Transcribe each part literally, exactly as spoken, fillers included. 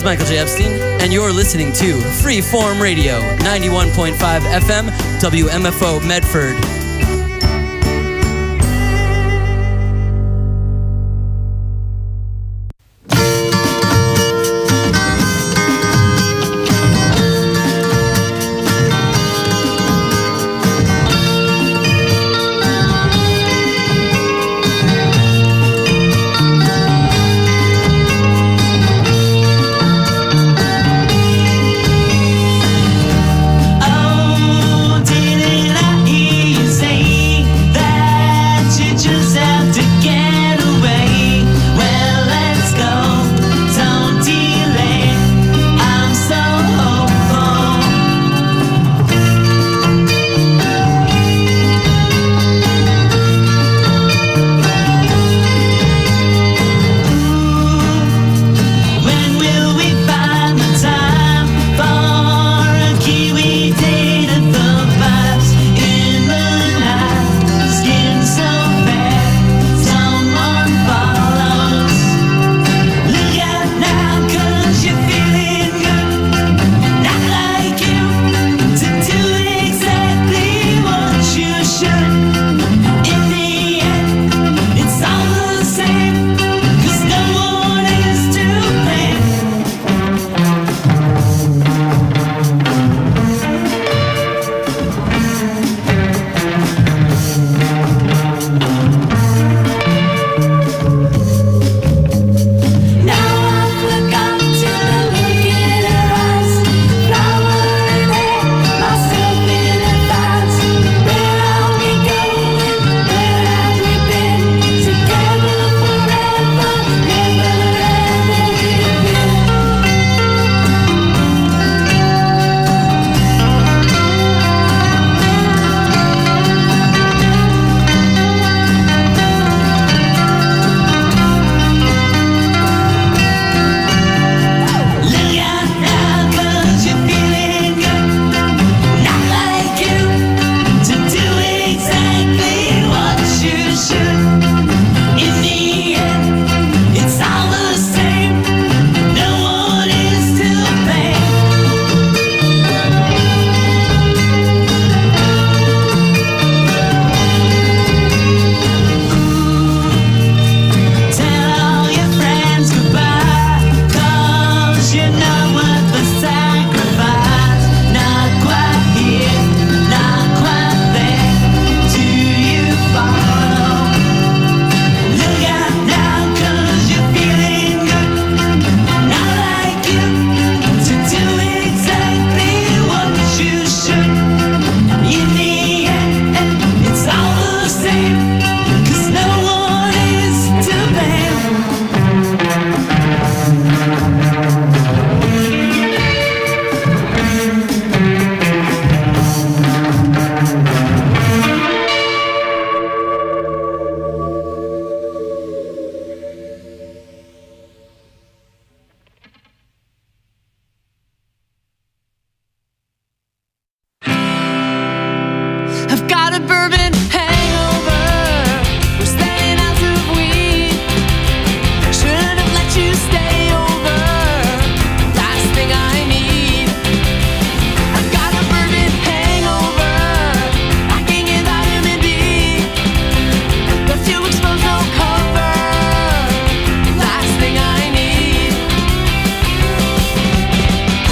Michael J. Epstein, and you're listening to Freeform Radio, ninety-one point five F M, W M F O Medford.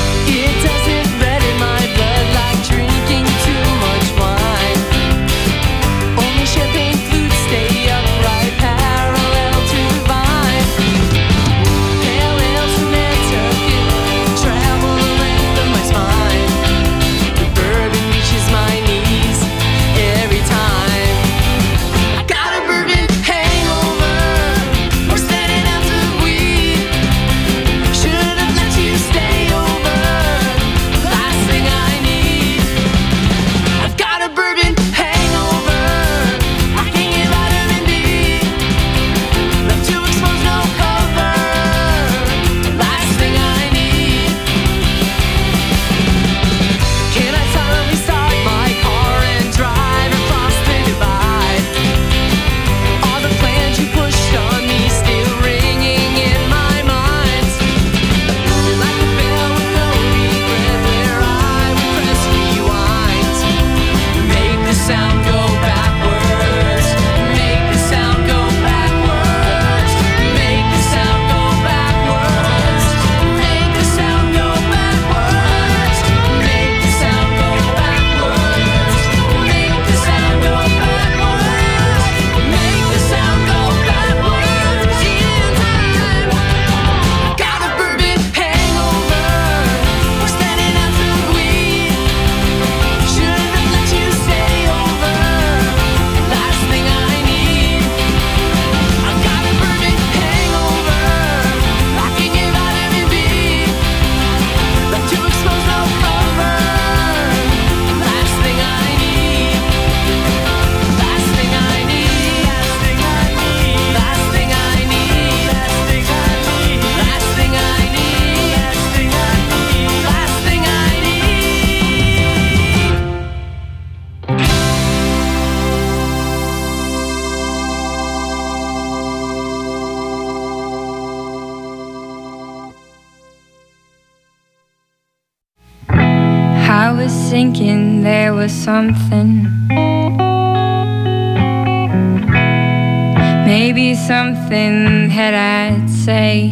It doesn't redden my blood like drinking too much wine. thinking there was something, maybe something that I'd say,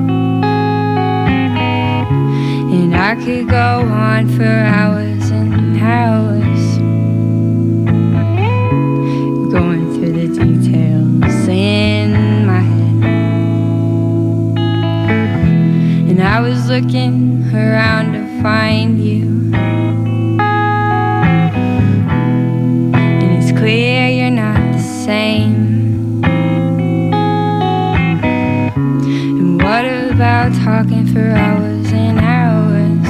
and I could go on for hours and hours, going through the details in my head. And I was looking around to find you, and it's clear you're not the same. And what about talking for hours and hours?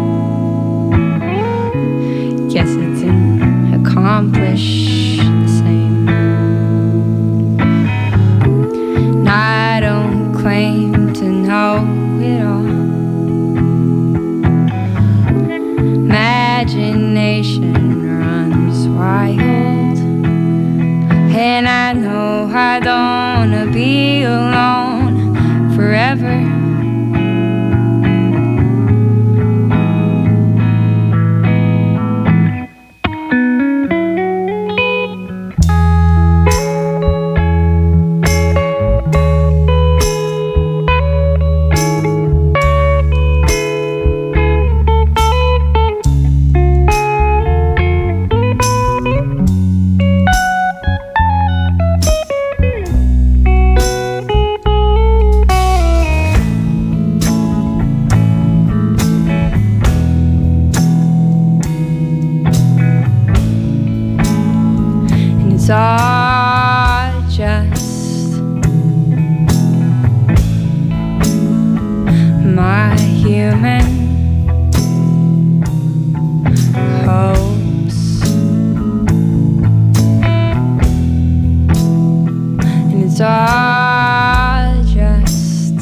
Guess it didn't accomplish the same. And I don't claim to know it all. Imagination runs wild, and I know I don't wanna be alone forever. It's all just my human hopes, and it's all just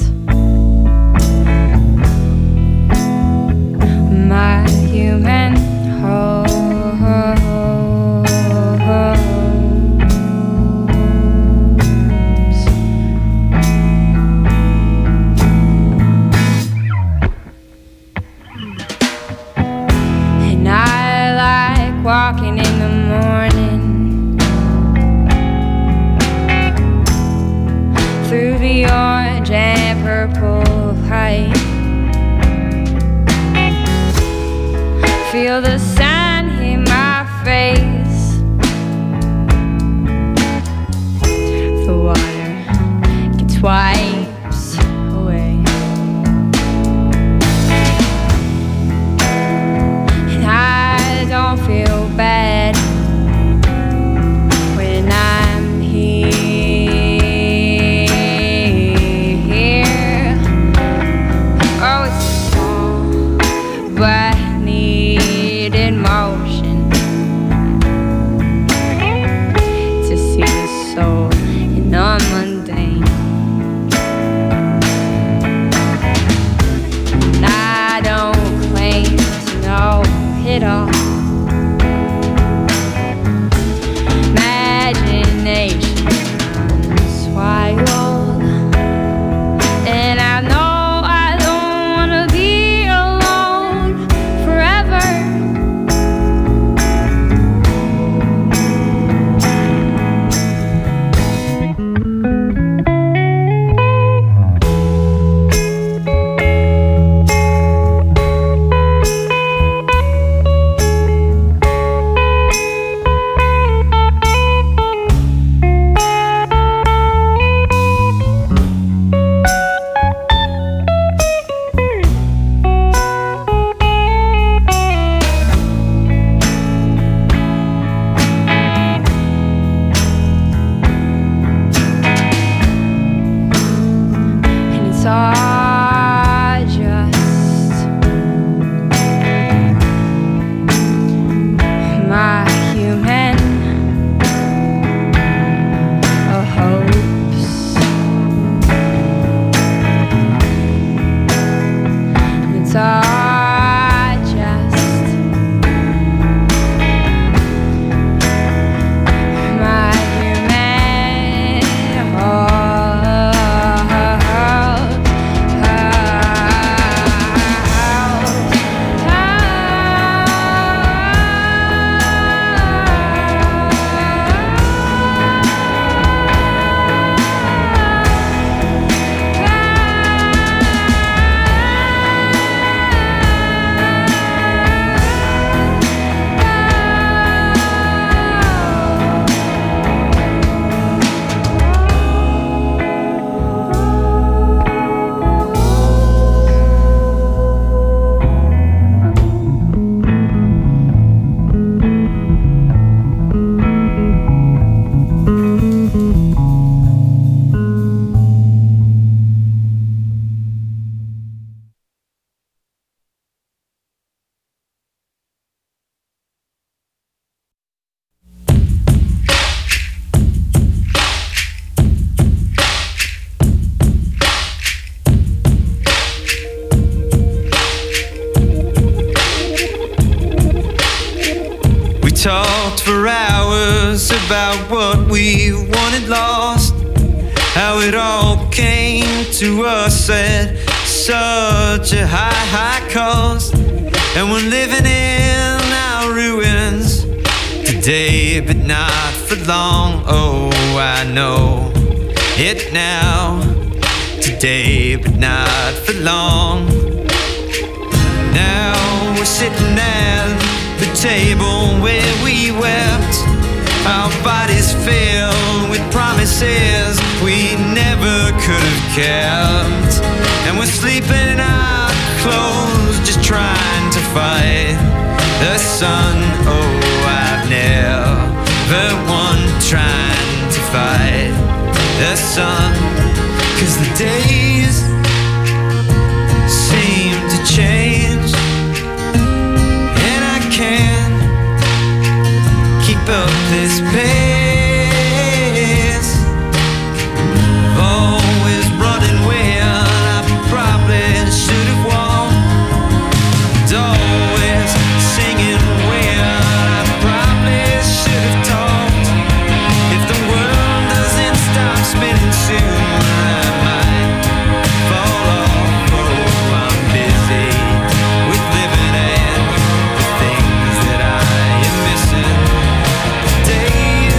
my human hopes. Walking in the morning through the orange and purple light, feel the sun hit my face. The water gets wipes away, and I don't feel bad when I'm here. Oh, it's small, but needed more. talked for hours about what we wanted lost, how it all came to us at such a high, high cost. And we're living in our ruins today, but not for long. Oh, I know it now. Today, but not for long. Now we're sitting at the table where we wept, our bodies filled with promises we never could have kept. And we're sleeping in our clothes, just trying to fight the sun. Oh, I've never won trying to fight the sun, 'cause the days seem to change, and I can't keep up this pace. Always running when I probably should have walked, always singing when I probably should have talked. If the world doesn't stop spinning soon, I might fall off. Oh, I'm busy with living and the things that I am missing. Days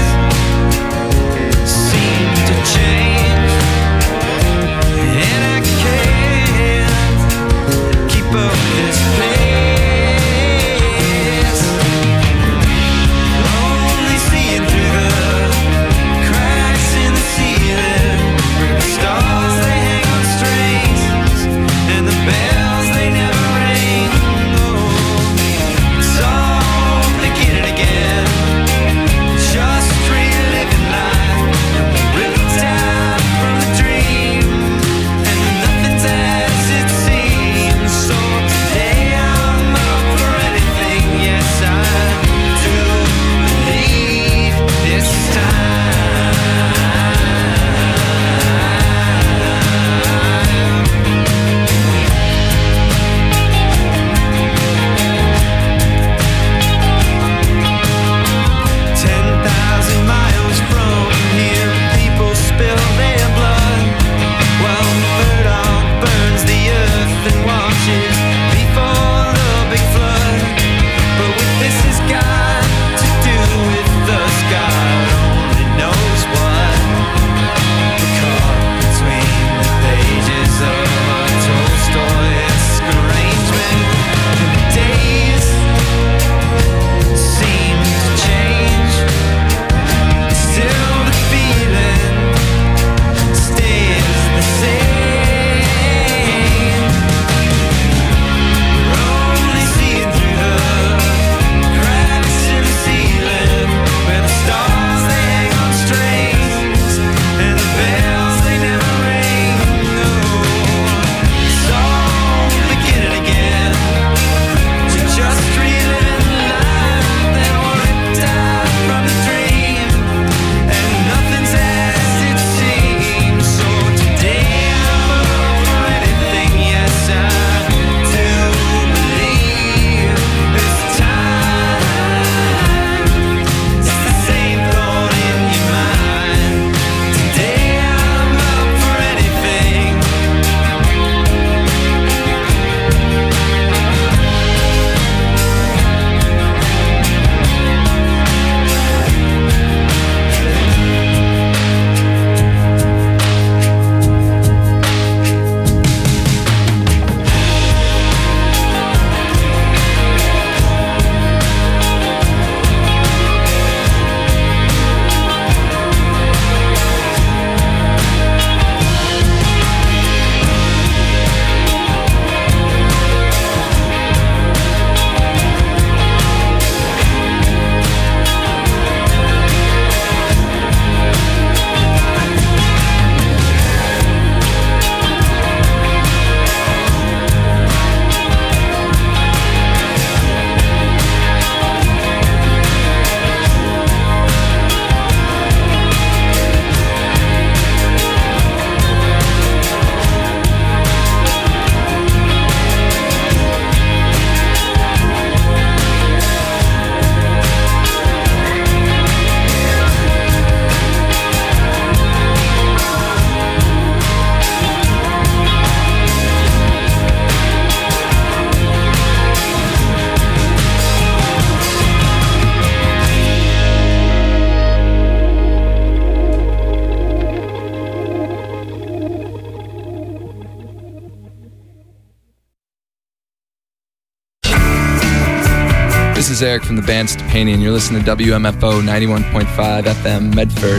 is Eric from the band Stepani, and you're listening to W M F O ninety-one point five F M Medford.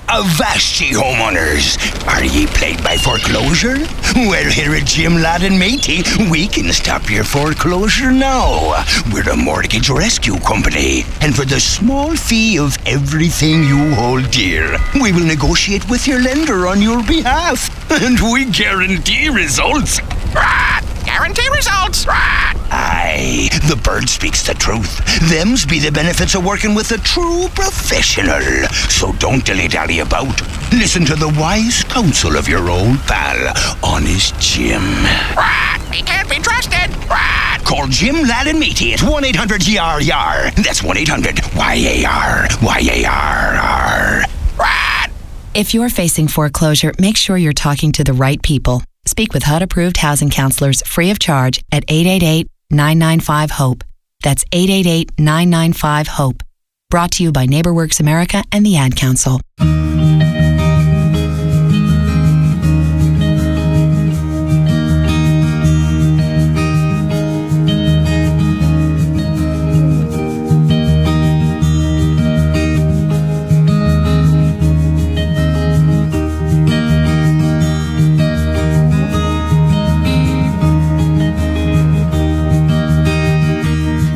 Avast ye, homeowners! Are ye plagued by foreclosure? Well, here at Jim Ladd and Matey, we can stop your foreclosure now. We're a mortgage rescue company, and for the small fee of everything you hold dear, we will negotiate with your lender on your behalf, and we guarantee results. Guarantee results. Aye, the bird speaks the truth. Them's be the benefits of working with a true professional. So don't dilly-dally about. Listen to the wise counsel of your old pal, Honest Jim. He can't be trusted. Call Jim Ladd and Matey at one eight hundred Y A R Y A R. That's one eight hundred Y A R Y A R R. If you're facing foreclosure, make sure you're talking to the right people. Speak with H U D-approved housing counselors free of charge at eight eight eight, nine nine five, HOPE. That's eight eight eight, nine nine five, HOPE. Brought to you by NeighborWorks America and the Ad Council.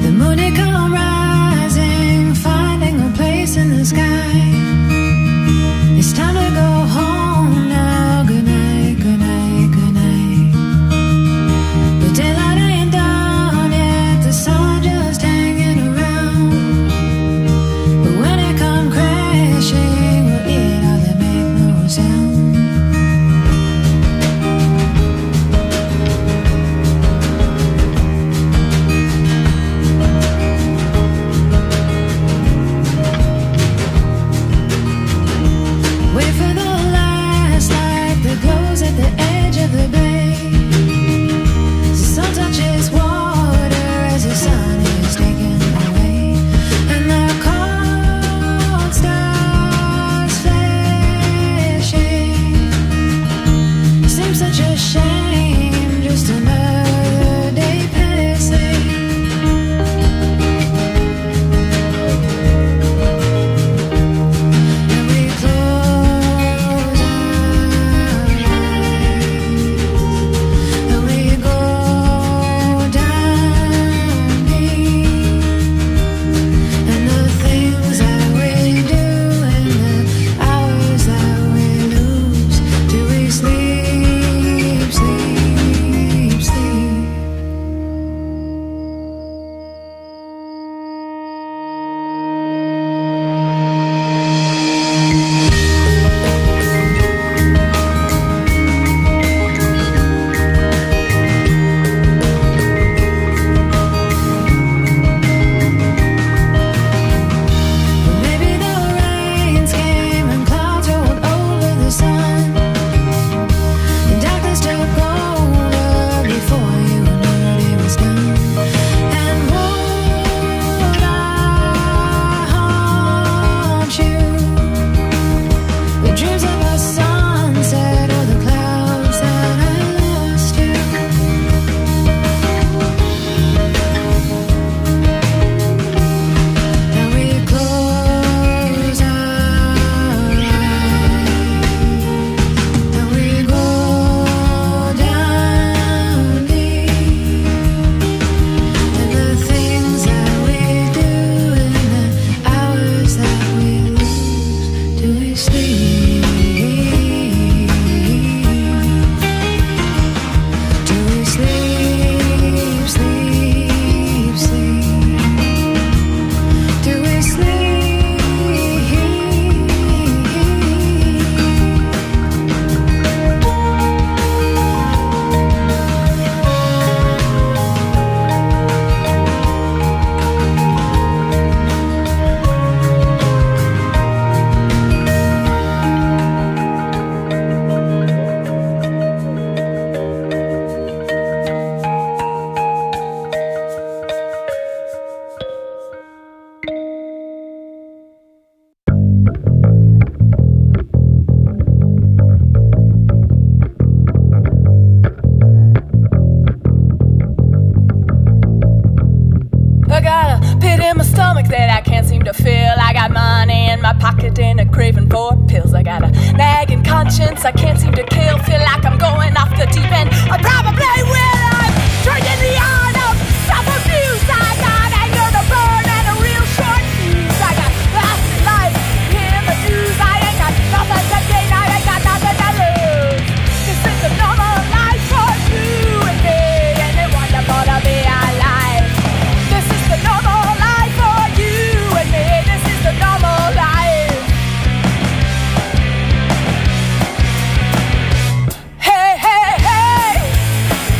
Sky. conscience I can't seem to kill. Feel like I'm going off the deep end. I probably will. I'm drinking the art of self-abuse. I got anger to burn and a real short fuse. I got last life in the news. I ain't got nothing to gain. I ain't got nothing to lose. This is the normal life for you and me. And it's wonderful to be alive. This is the normal life for you and me. This is the normal life. Hey, hey, hey.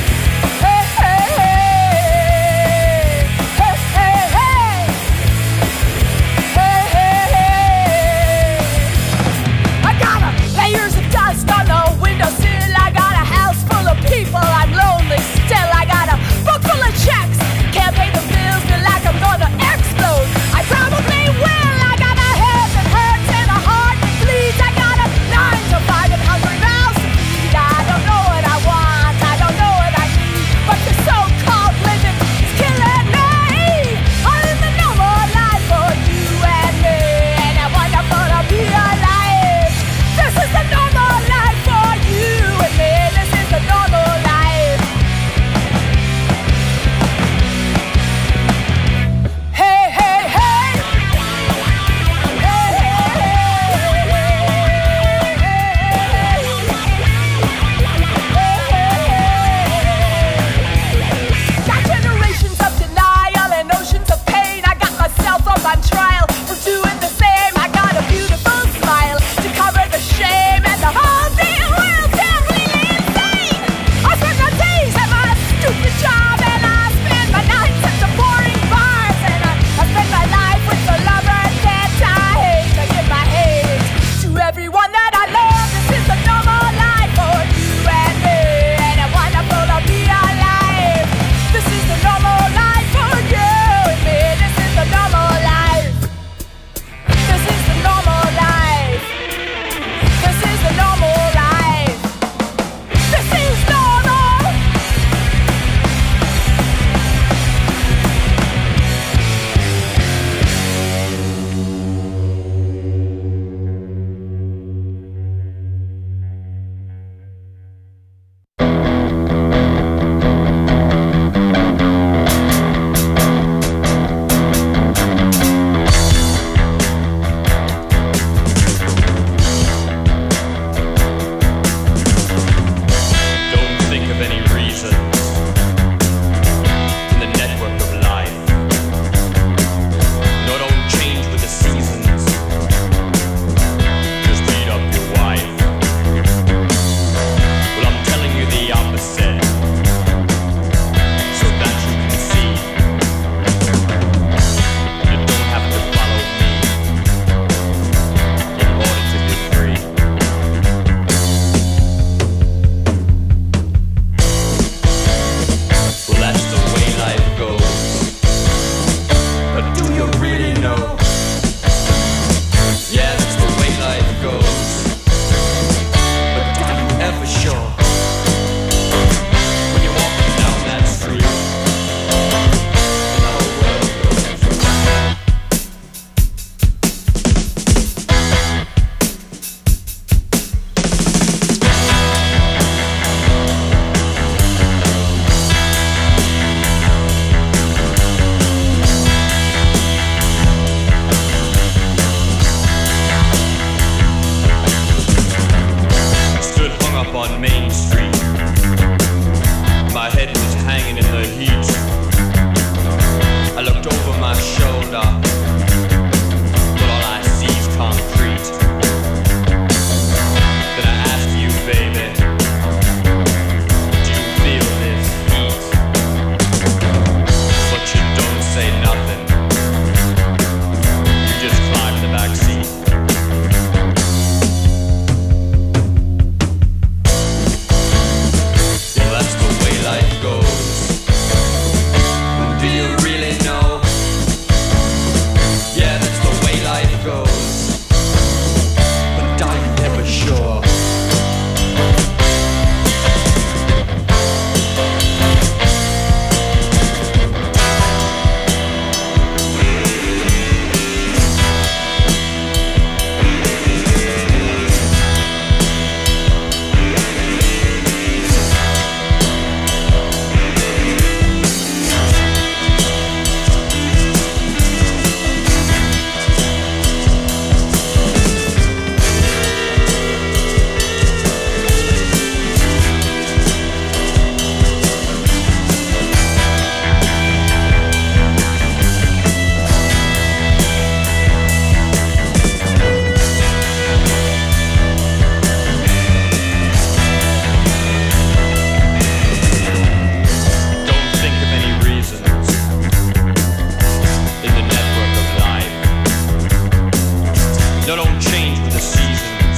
They don't change with the seasons,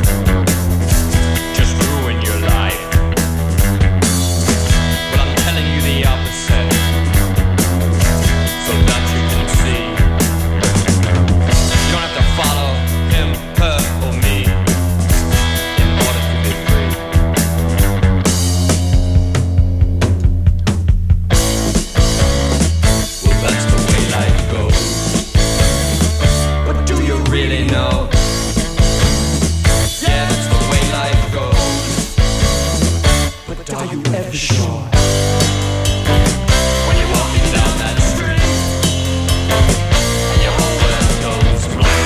just ruin your life. Well, I'm telling you the opposite, so that you can see. You don't have to follow him, her, or me in order to be free. Well, that's the way life goes. But do you really know? Yeah, that's the way life goes. But are you ever sure? When you're walking down that street and your whole world goes blank.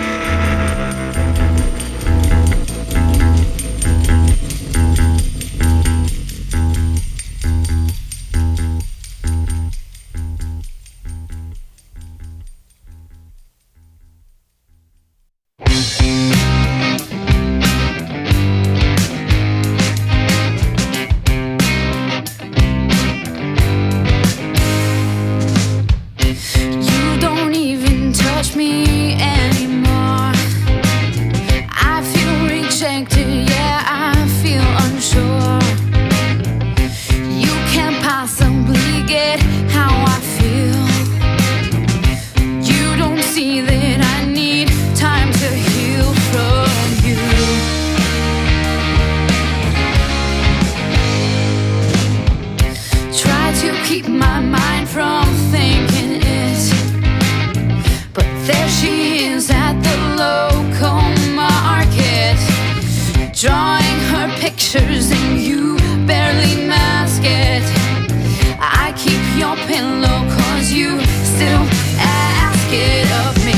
You don't even touch me anymore. I feel rejected, yeah, I feel unsure. You can't possibly get how I feel. You don't see that I need time to heal from you. Try to keep my mind from thinking it, but there she is at the local market, drawing her pictures and you barely mask it. I keep your pillow cause you still ask it of me.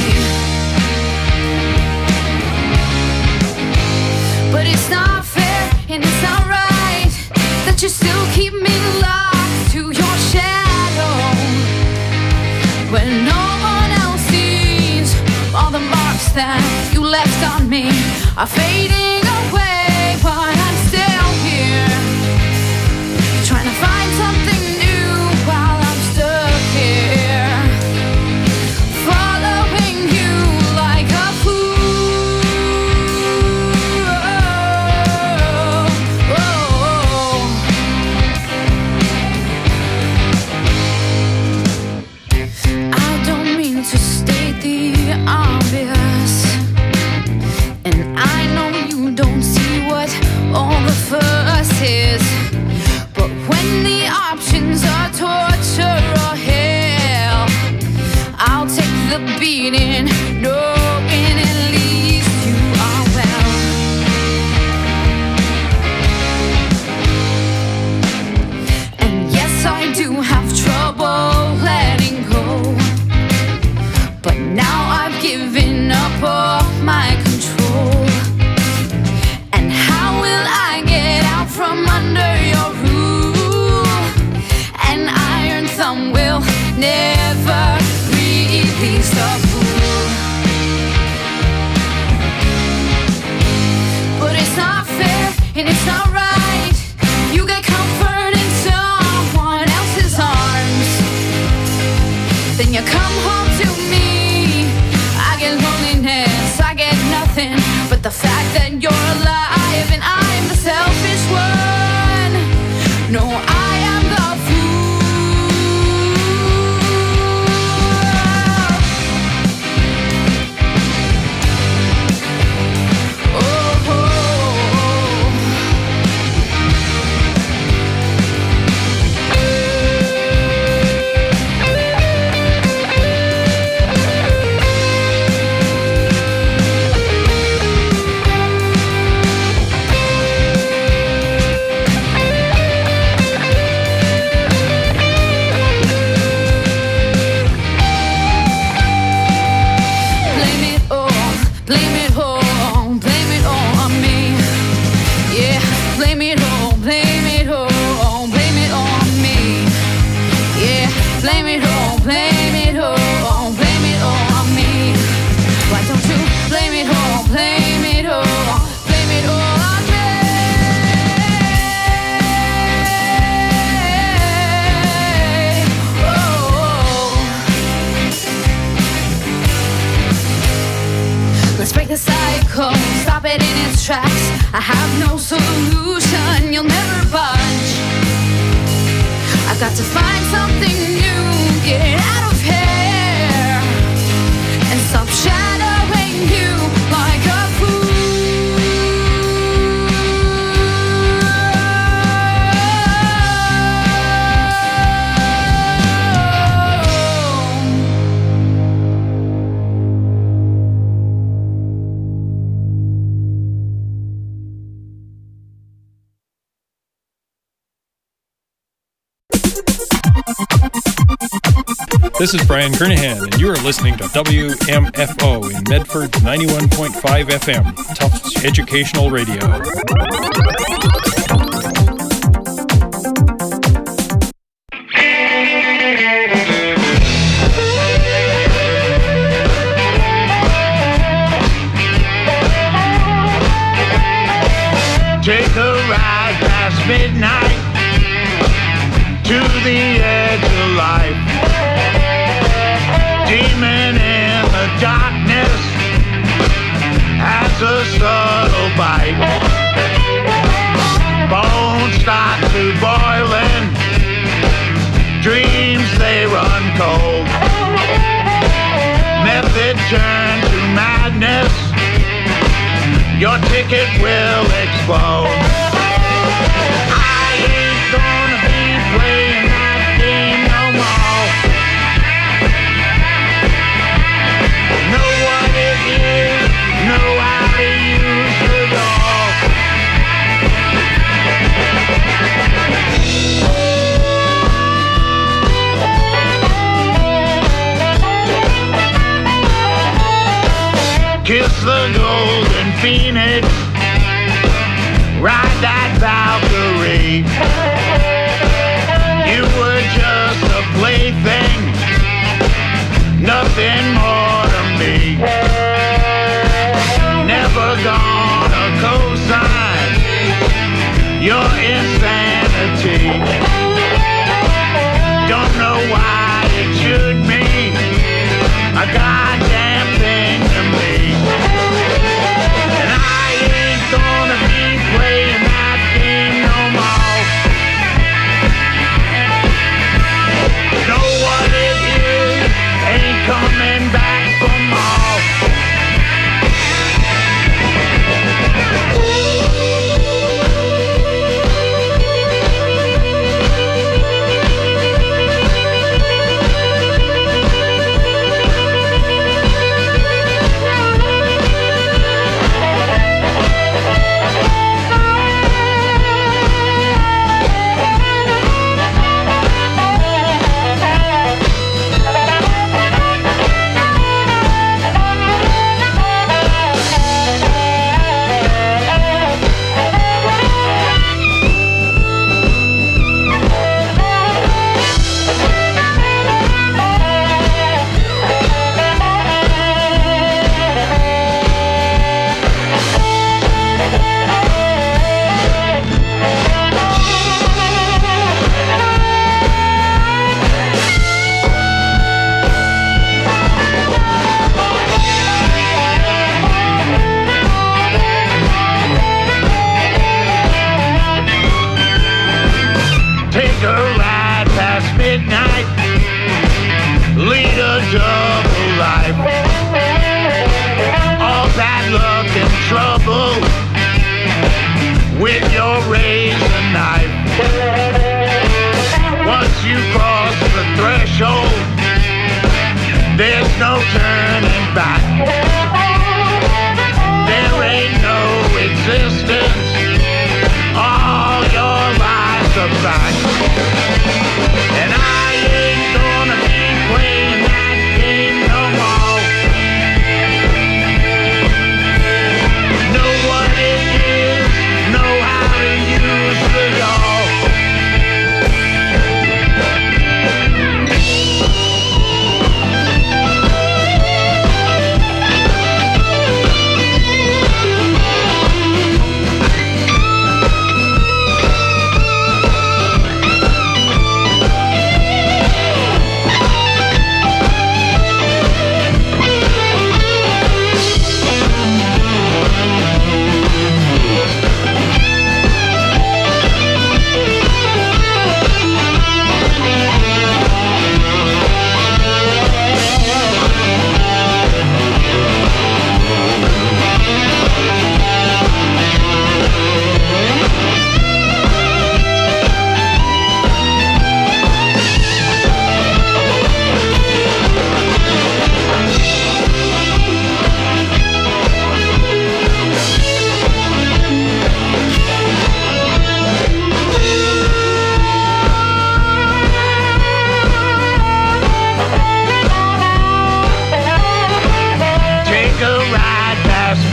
But it's not fair and it's not right that you still keep me locked to your shadow when no one else sees all the marks that you left on me are fading away. But I'm still here, trying to find something new while I'm stuck here, following you like a fool. I don't mean to state the obvious, and I know you don't see what all the fuss is, but when the option break the cycle, stop it in its tracks. I have no solution, you'll never budge. I've got to find something new, get out of here, and stop shadowing you like a fool. This is Brian Kernahan, and you are listening to W M F O in Medford ninety-one point five F M, Tufts Educational Radio. Take a ride past midnight to the edge of life. Demon in the darkness has a subtle bite. Bones start to boiling, dreams they run cold. Method turn to madness, your ticket will explode. I ain't gonna be playing that game no more. Know what it is, know how to use it all. Kiss the golden phoenix, ride that Valkyrie. You were just a plaything, nothing more to me. Never gonna co-sign your insanity. Don't know why it should mean a goddamn thing to me. And I ain't gonna be playing that game no more. Know what it is, ain't coming back for more.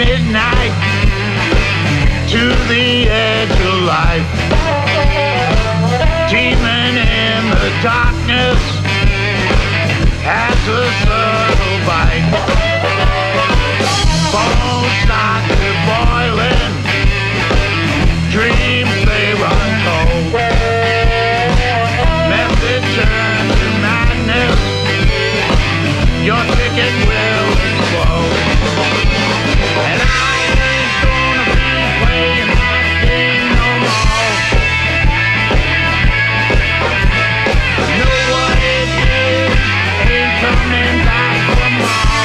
midnight to the edge of life, teeming in the darkness as a subtle bite. Bones start to boiling, dreams they run cold. Message turns to madness, your ticket will explode. And I ain't gonna be playing that game no more. Know what it is, ain't coming back for more.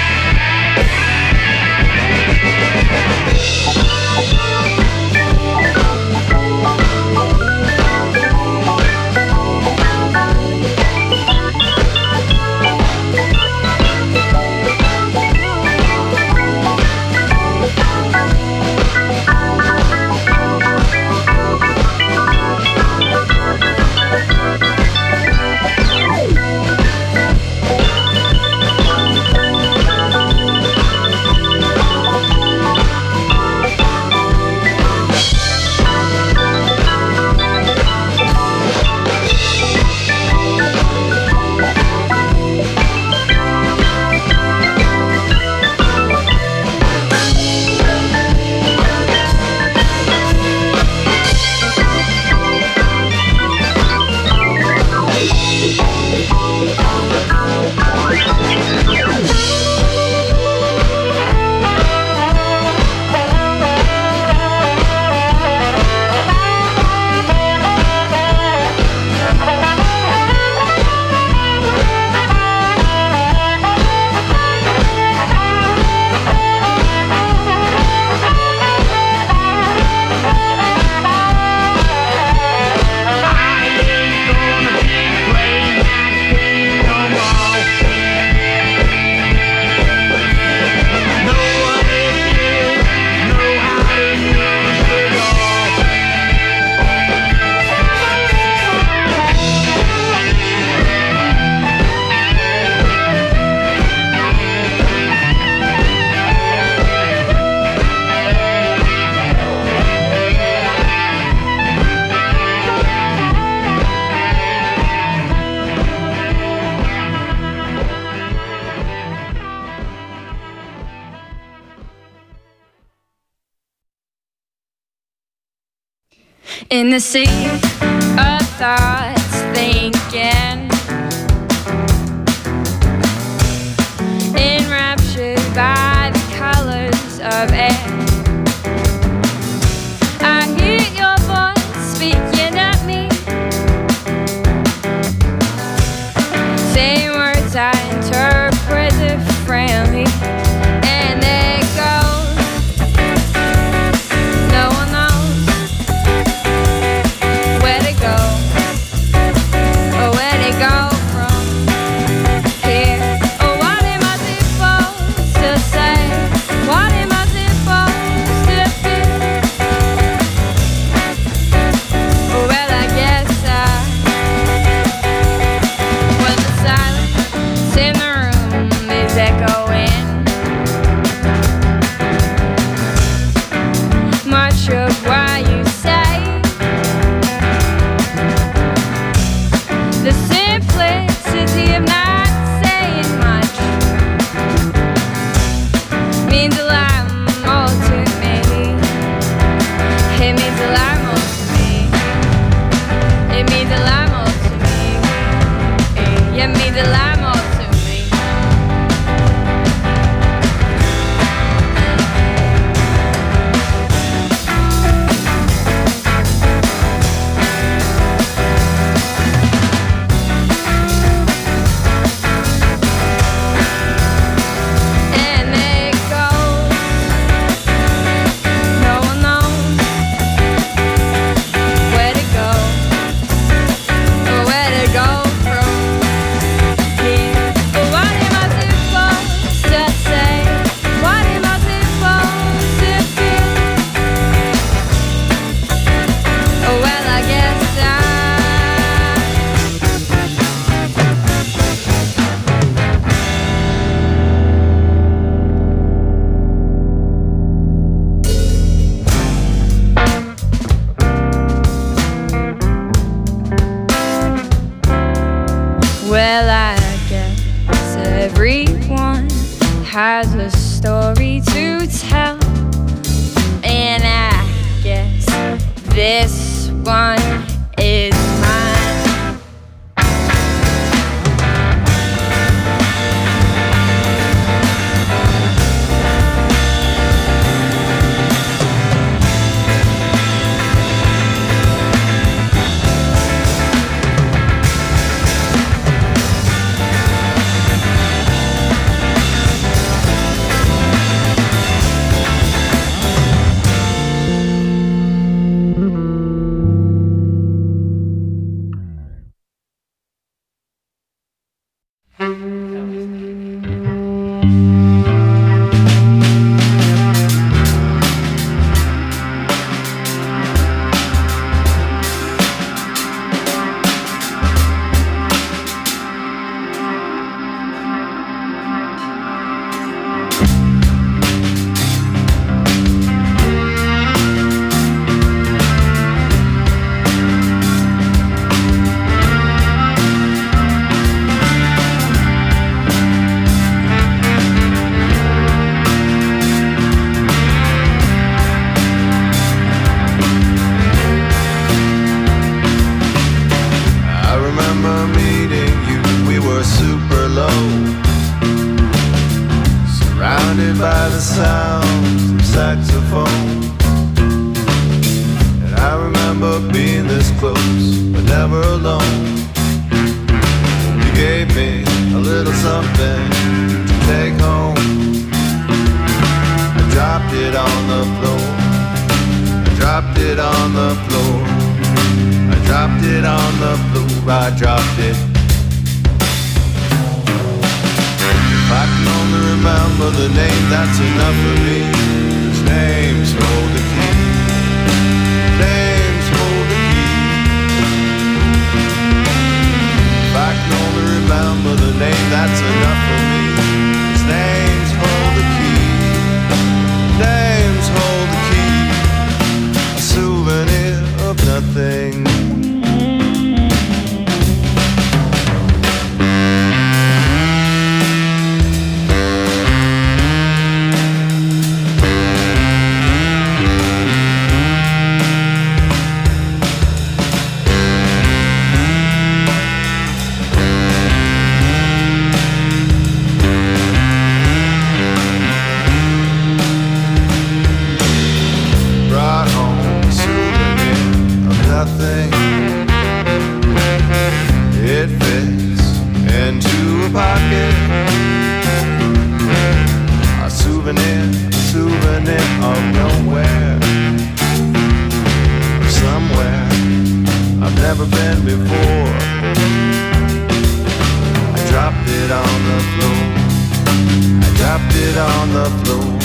In the sea of thoughts thinking, enraptured by the colors of air, I hear your voice speaking at me, saying words I interpret differently, and there goes, no one knows where to go. story to tell. And I guess this one is mine. Dropped it on the floor.